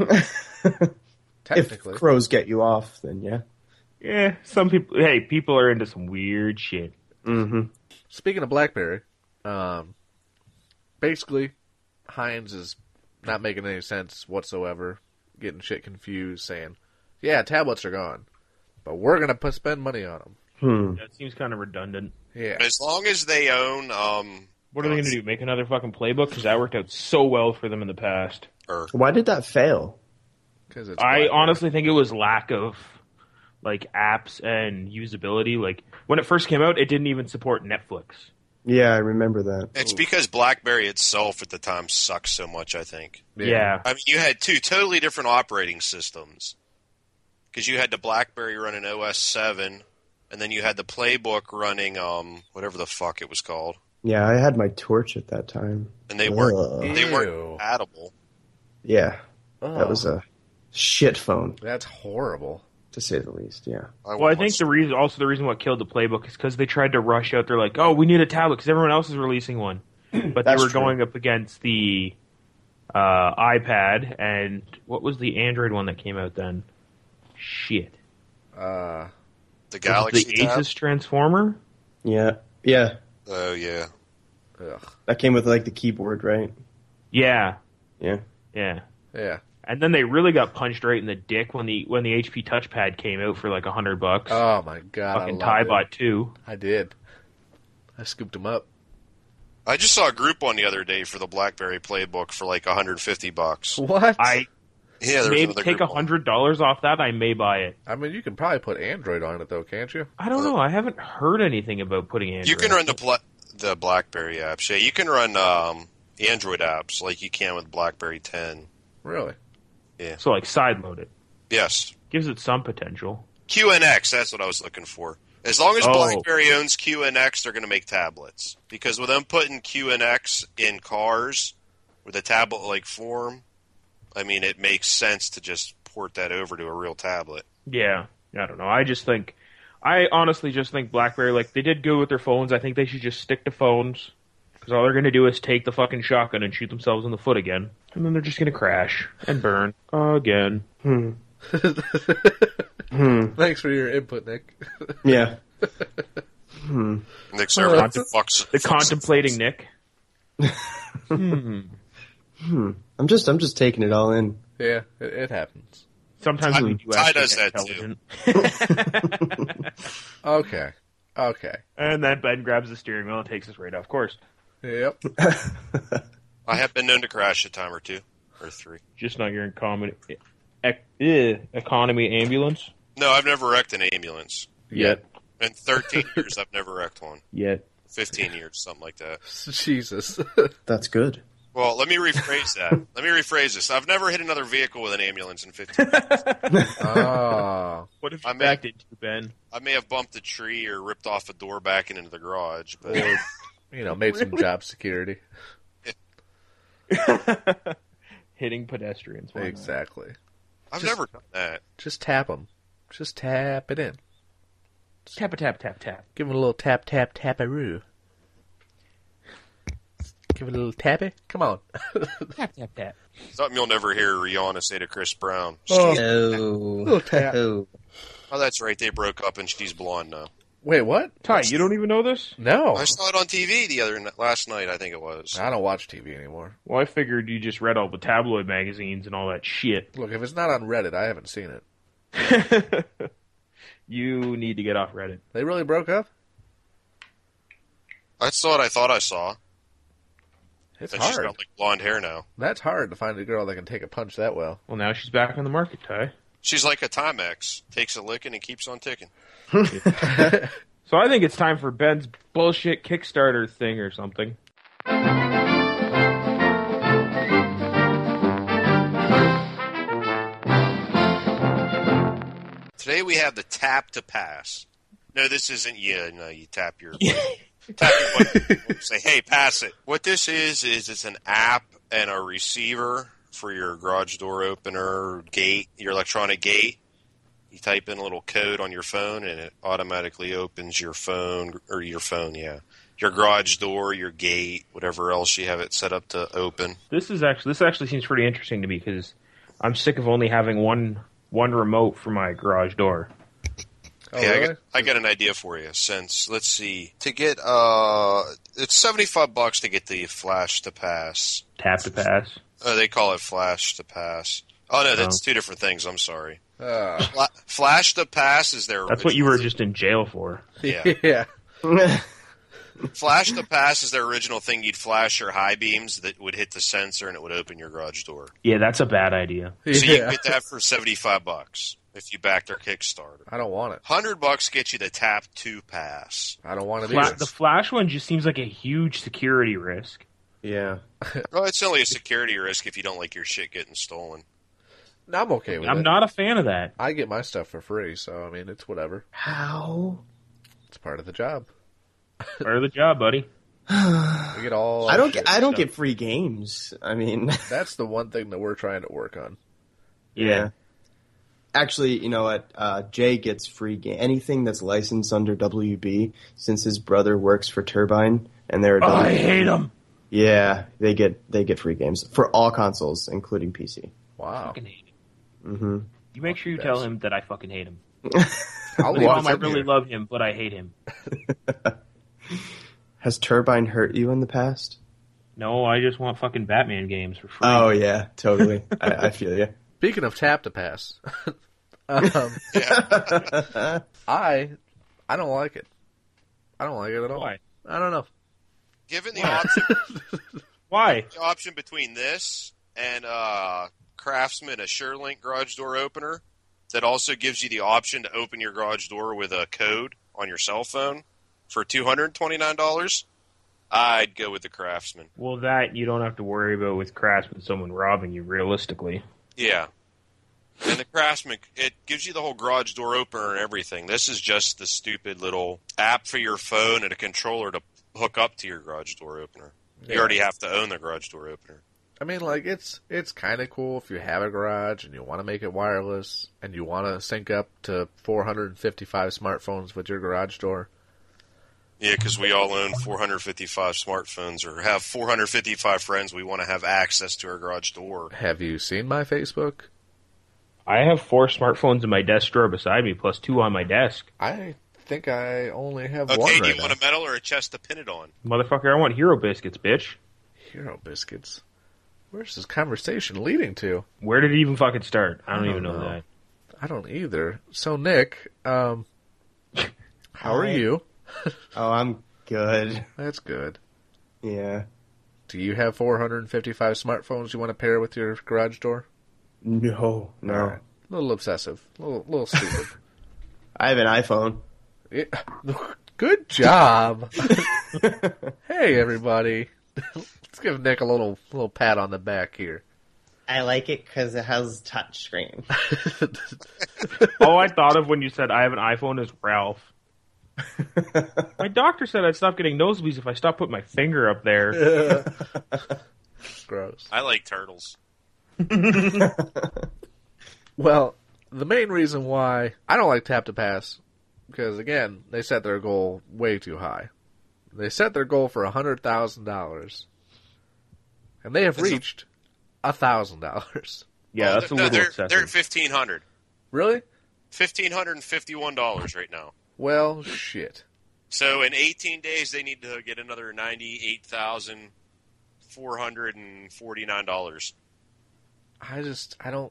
If Technically. crows get you off, then yeah. Yeah, some people, hey, people are into some weird shit. Mm-hmm. Speaking of BlackBerry, um, basically, Heinz is not making any sense whatsoever, getting shit confused, saying, yeah, tablets are gone, but we're going to put spend money on them. Hmm. That seems kind of redundant. Yeah. As long as they own, um, What are they going to do? Make another fucking playbook? Because that worked out so well for them in the past. or Why did that fail? 'Cause it's I BlackBerry. honestly think it was lack of like apps and usability. Like when it first came out, it didn't even support Netflix. Yeah, I remember that. it's because BlackBerry itself at the time sucked so much. I think. Yeah. I mean, you had two totally different operating systems because you had the BlackBerry running O S seven, and then you had the Playbook running um whatever the fuck it was called, Yeah, I had my Torch at that time. and they weren't Ugh. they Ew. weren't compatible. Yeah, Oh, that was a shit phone, That's horrible. to say the least. Yeah. Well, I think the reason, also the reason what killed the Playbook is because they tried to rush out. They're like, "Oh, we need a tablet because everyone else is releasing one," but they That's were true. going up against the uh, iPad and what was the Android one that came out then? Shit, Uh, the Was it Galaxy the tab? Asus Transformer. Yeah. Yeah. Oh yeah, ugh. That came with like the keyboard, right? Yeah, Yeah. yeah. Yeah. And then they really got punched right in the dick when the when the H P Touchpad came out for like a hundred bucks. Oh, my God. Fucking I loved it. Tybot too. I did. I scooped them up. I just saw a Groupon the other day for the BlackBerry Playbook for like one hundred fifty bucks. What? I Yeah, there was may another take a Groupon. hundred dollars off that. I may buy it. I mean, you can probably put Android on it, though, can't you? I don't know. I haven't heard anything about putting Android. You can run the pla- the BlackBerry apps. Yeah, you can run um, Android apps like you can with BlackBerry ten. Really? So like side load it. Yes, Gives it some potential. Q N X. That's what I was looking for. As long as Oh. BlackBerry owns Q N X, they're going to make tablets. Because with them putting Q N X in cars with a tablet-like form, I mean, it makes sense to just port that over to a real tablet. Yeah. I don't know. I just think I honestly just think BlackBerry, like they did good with their phones. I think they should just stick to phones. Because all they're going to do is take the fucking shotgun and shoot themselves in the foot again. And then they're just going to crash and burn again. Hmm. Hmm. Thanks for your input, Nick. Yeah. Hmm. Nick Server Contem- fucks, The fucks- contemplating Nick. hmm. Hmm. I'm just I'm just taking it all in. Yeah, it, it happens. Sometimes Ty- we do Ty actually does get that too. intelligent. Okay. Okay. And then Ben grabs the steering wheel and takes us right off course. Yep. I have been known to crash a time or two, or three. Just not your economy, ec- eh, economy ambulance. No, I've never wrecked an ambulance. Yet. In thirteen years, I've never wrecked one. Yet. fifteen years, something like that. Jesus. That's good. Well, let me rephrase that. Let me rephrase this. I've never hit another vehicle with an ambulance in fifteen years. Oh. What have I you may- backed into, Ben? I may have bumped a tree or ripped off a door back into the garage, but Or, you know, made some job security. Hitting pedestrians. Why not? Exactly. I've Just- never done that. Just tap them. Just tap it in. Tap a tap tap tap. Give it a little tap, tap, taparoo. Give it a little tappy. Come on. Tap tap tap. Something you'll never hear Rihanna say to Chris Brown. Oh. Oh. Little tap. Oh. Oh, that's right. They broke up and she's blonde now. Wait, what? Ty, you don't even know this? No. I saw it on T V the other n- last night. I think it was. I don't watch T V anymore. Well, I figured you just read all the tabloid magazines and all that shit. Look, if it's not on Reddit, I haven't seen it. You need to get off Reddit. They really broke up? I saw what I thought I saw. It's And she's hard. got like blonde hair now. That's hard to find a girl that can take a punch that well. Well, now she's back on the market, Ty. She's like a Timex. Takes a licking and keeps on ticking. So I think it's time for Ben's bullshit Kickstarter thing or something. Today we have the tap to pass. No, this isn't you. No, you tap your tap your button. Say, hey, pass it. What this is is it's an app and a receiver for your garage door opener gate, your electronic gate. You type in a little code on your phone, and it automatically opens your phone or your phone, yeah, your garage door, your gate, whatever else you have it set up to open. This is actually this actually seems pretty interesting to me because I'm sick of only having one one remote for my garage door. Oh, yeah, really? I, got, I got an idea for you. Since let's see, to get uh, it's seventy five bucks to get the flash to pass. Tap to pass. Oh, they call it flash to pass. Oh no, that's Oh. two different things. I'm sorry. Uh, Fla- flash to pass is their. That's what you were original just in jail for. Yeah. yeah. thing. Flash to pass is their original thing. You'd flash your high beams that would hit the sensor and it would open your garage door. Yeah, that's a bad idea. So you Yeah. can get that for seventy five bucks if you back their Kickstarter. I don't want it. Hundred bucks gets you the tap to pass. I don't want it Fla- either. the Flash one just seems like a huge security risk. Yeah. Well, it's only a security risk if you don't like your shit getting stolen. No, I'm okay with I'm it. not a fan of that. I get my stuff for free, so I mean, it's whatever. How? It's part of the job. Part of the job, buddy. We get all. I our don't shit get. I don't stuff. get free games. I mean, That's the one thing that we're trying to work on. yeah. Actually, you know what? Uh, Jay gets free game. Anything that's licensed under W B, since his brother works for Turbine, and they're a Oh, I W B. hate them. Yeah, they get they get free games for all consoles, including P C. Wow. Fucking hate him. Mm-hmm. You make sure you tell him that I fucking hate him. I'll Tell leave him it I in really here. love him, but I hate him. Has Turbine hurt you in the past? No, I just want fucking Batman games for free. Oh yeah, totally. I, I feel you. Speaking of tap to pass, um, I I don't like it. I don't like it at all. Why? I don't know. Given the option, Why? the option between this and uh, Craftsman, a SureLink garage door opener, that also gives you the option to open your garage door with a code on your cell phone for two hundred twenty-nine dollars, I'd go with the Craftsman. Well, that you don't have to worry about with Craftsman someone robbing you, realistically. Yeah. And the Craftsman, it gives you the whole garage door opener and everything. This is just the stupid little app for your phone and a controller to hook up to your garage door opener. You Yeah. already have to own the garage door opener. I mean, like it's it's kind of cool if you have a garage and you want to make it wireless and you want to sync up to four hundred fifty-five smartphones with your garage door. Yeah, because we all own four hundred fifty-five smartphones or have four hundred fifty-five friends. We want to have access to our garage door. Have you seen my Facebook? I have four smartphones in my desk drawer beside me, plus two on my desk. I think I only have Okay, one do right you now. want a medal or a chest to pin it on? Motherfucker, I want Hero Biscuits, bitch. Hero biscuits. Where's this conversation leading to? Where did it even fucking start? I don't, I don't even know, know. that. I don't either. So Nick, um, how are Hi. you? Oh, I'm good. That's good. Yeah. Do you have four hundred fifty-five smartphones you want to pair with your garage door? No, no. All right. A little obsessive. A little, little stupid. I have an iPhone. Yeah. Good job. Hey, everybody. Let's give Nick a little little pat on the back here. I like it because it has touchscreen. All I thought of when you said I have an iPhone is Ralph. My doctor said I'd stop getting nosebleeds if I stopped putting my finger up there. Gross. I like turtles. Well, the main reason why I don't like Tap to Pass, because again, they set their goal way too high. They set their goal for one hundred thousand dollars, and they have That's a- reached one thousand dollars. Yeah, Well, that's a no, little they're, excessive. They're at fifteen hundred. Really? Fifteen hundred and fifty-one dollars right now. Well, shit. So in eighteen days, they need to get another ninety-eight thousand four hundred and forty-nine dollars. I just, I don't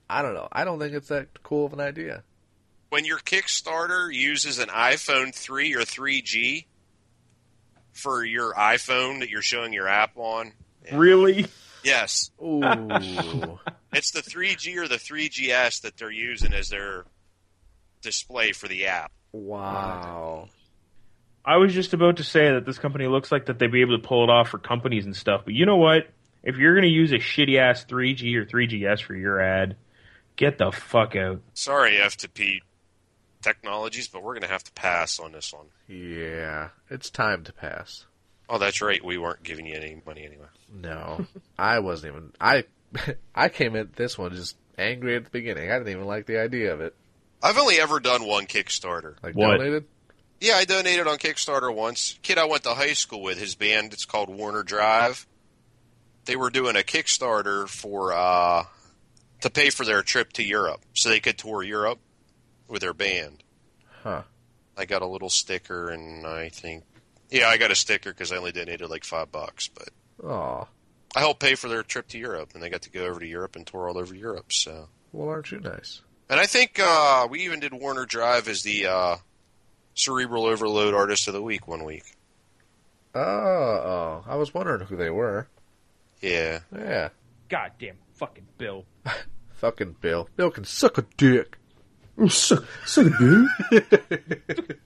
I don't know. I don't think it's that cool of an idea. When your Kickstarter uses an iPhone three or three G for your iPhone that you're showing your app on. Yeah. Really? Yes. Ooh. It's the three G or the three G S that they're using as their display for the app. Wow. I was just about to say that this company looks like that they'd be able to pull it off for companies and stuff, but you know what? If you're going to use a shitty-ass three G or three G S for your ad, get the fuck out. Sorry, F two P Technologies, but we're going to have to pass on this one. Yeah, it's time to pass. Oh, that's right. We weren't giving you any money anyway. No, I wasn't even. I I came at this one just angry at the beginning. I didn't even like the idea of it. I've only ever done one Kickstarter. Like What? donated? Yeah, I donated on Kickstarter once. Kid I went to high school with, his band, it's called Warner Drive. They were doing a Kickstarter for uh, to pay for their trip to Europe, so they could tour Europe with their band. Huh. I got a little sticker, and I think, yeah, I got a sticker because I only donated like five bucks, but Aw. I helped pay for their trip to Europe, and they got to go over to Europe and tour all over Europe. So, Well, aren't you nice? and I think uh, we even did Warner Drive as the uh, Cerebral Overload Artist of the Week one week. Oh, oh, I was wondering who they were. Yeah. Yeah. Goddamn fucking Bill. Fucking Bill. Bill can suck a dick. So, so dude.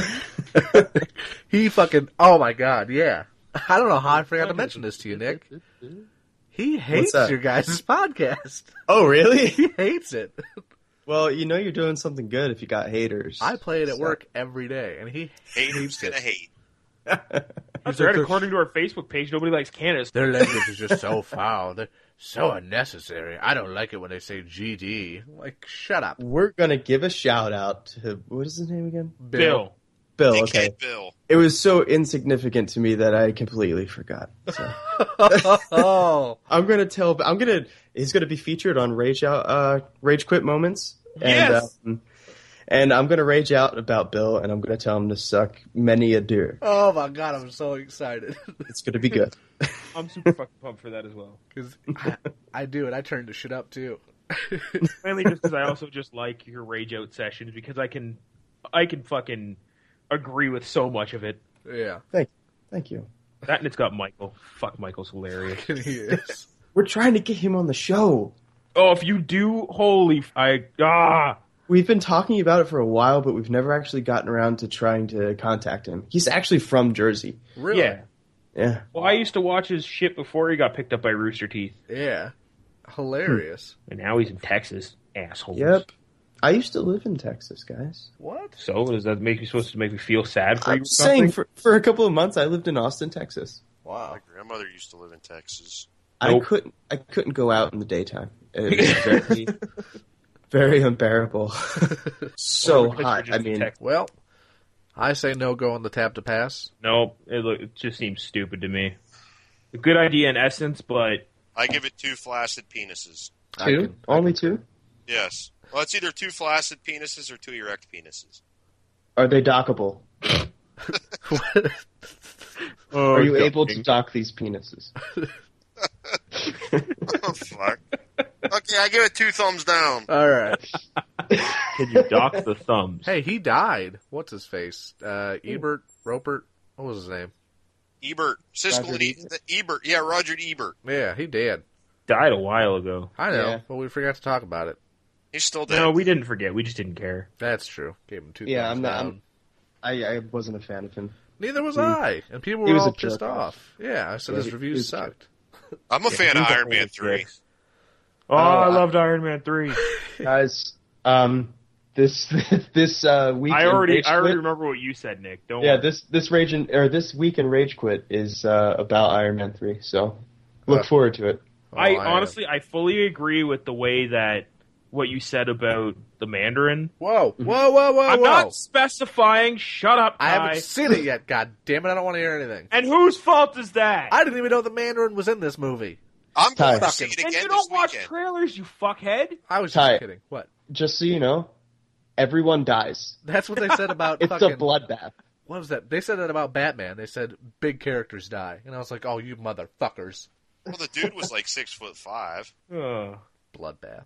He fucking. Oh my god, yeah. I don't know how I forgot to mention this to you, Nick. He hates that? your guys' podcast. Oh, really? He hates it. Well, you know you're doing something good if you got haters. I play it at So- work every day, and he Haters hates gonna it. hate. That's right. According to our Facebook page, nobody likes Candace. Their language is just so foul. They're so unnecessary. I don't like it when they say G D. Like, shut up. We're gonna give a shout out to what is his name again? Bill. Bill. Big Okay. Head Bill. It was so insignificant to me that I completely forgot. So. Oh. I'm gonna tell. I'm gonna. He's gonna be featured on Rage Out, uh, Rage Quit Moments. And, Yes! Um, and I'm gonna rage out about Bill, and I'm gonna tell him to suck many a deer. Oh my god, I'm so excited. It's gonna be good. I'm super fucking pumped for that as well. Because I, I do it. I turned the shit up, too. Mainly just because I also just like your rage out sessions because I can, I can fucking agree with so much of it. Yeah. Thank you. That and it's got Michael. Fuck, Michael's hilarious. He is. We're trying to get him on the show. Oh, if you do, holy, f- I ah. We've been talking about it for a while, but we've never actually gotten around to trying to contact him. He's actually from Jersey. Really? Yeah. Yeah. Well, I used to watch his shit before he got picked up by Rooster Teeth, Yeah. Hilarious. and now he's in Texas. Assholes. Yep. I used to live in Texas, guys. What? So does that make you supposed to make me feel sad for you? I'm or saying something? for, for a couple of months I lived in Austin, Texas. Wow. My grandmother used to live in Texas. I Nope. couldn't I couldn't go out in the daytime. It was very very unbearable. so Because you're hot. just I in mean, Texas. Well, I say no go on the tap to pass. No, it, look, it just seems stupid to me. A good idea in essence, but I give it two flaccid penises. I two? can- I Only can- two? Yes. Well, it's either two flaccid penises or two erect penises. Are they dockable? oh, Are you God. able to dock these penises? Oh, fuck. Okay, I give it two thumbs down. All right. Can you dock the thumbs? Hey, he died. What's his face? Uh, Ebert? Ropert? What was his name? Ebert. Siskel Roger and e- Ebert? Ebert. Yeah, Roger Ebert. Yeah, he did. Died a while ago. I know, Yeah. but we forgot to talk about it. He's still dead. No, we didn't forget. We just didn't care. That's true. Gave him two Yeah, thumbs I'm not- down. I'm- I, I wasn't a fan of him. Neither was he- I. And people he were was all a pissed jerk-off. off. Yeah, I said Yeah, his he- he reviews was a jerk. sucked. I'm a fan of He's Iron Man always three. dicks. Oh, Oh, I I- loved Iron Man three. Guys, um, this this uh, week I in already, Rage I already Quit- remember what you said, Nick. Don't Yeah, worry. this this rage in, or this week in Rage Quit is uh, about Iron Man three. So look Uh, forward to it. Oh, I uh, honestly, I fully agree with the way that what you said about the Mandarin. Whoa, whoa, whoa, whoa, I'm whoa. not specifying. Shut up, I Ty. haven't seen it yet, god damn it, I don't want to hear anything. And whose fault is that? I didn't even know the Mandarin was in this movie. I'm going Ty. to see it and again you this don't watch weekend. trailers, you fuckhead. I was Ty. just kidding. What? Just so you know, everyone dies. That's what they said about It's fucking... a bloodbath. What was that? They said that about Batman. They said big characters die. And I was like, oh, you motherfuckers. Well, the dude was like six foot five. Ugh. Bloodbath.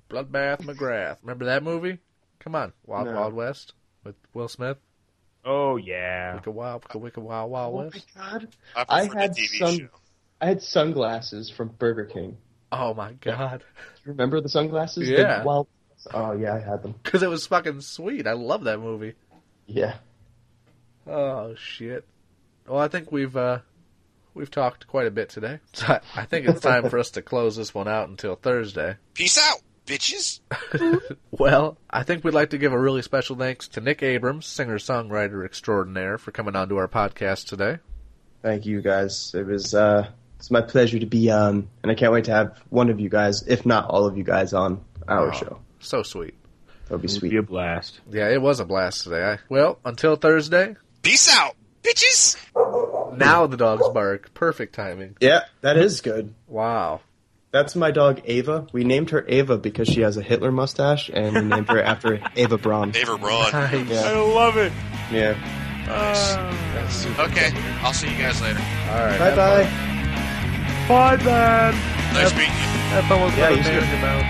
Bloodbath McGrath. Remember that movie? Come on. Wild No. Wild West with Will Smith. Oh yeah. Wicka Wild, Wicka Wicka Wild Wild Oh my West. god! I I prefer had the T V some- show. I had sunglasses from Burger King. Oh my god. You remember the sunglasses? Yeah. The wild... Oh yeah, I had them. Because it was fucking sweet. I love that movie. Yeah. Oh shit. Well, I think we've uh, we've talked quite a bit today. So I, I think it's time for us to close this one out until Thursday. Peace out, bitches. Well, I think we'd like to give a really special thanks to Nick Abrams, singer-songwriter extraordinaire, for coming on to our podcast today. Thank you guys. It was uh, it's my pleasure to be on, and I can't wait to have one of you guys, if not all of you guys, on our Oh, show. So sweet. That would be It would sweet. be a blast. Yeah, it was a blast today. I, well, until Thursday, Peace out, bitches. now the dogs bark. Perfect timing. Yeah, that is good. Wow. That's my dog Ava. We named her Ava because she has a Hitler mustache, and we named her after Ava Braun. Ava Braun. Nice. Yeah. I love it. Yeah. That's super Okay, cool. I'll see you guys later. All right. Bye have bye. Bye, man. Nice meeting you. fun. Have fun with Yeah, what you a man too. in your mouth.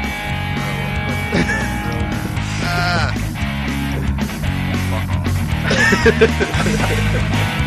Ah. Fuck off.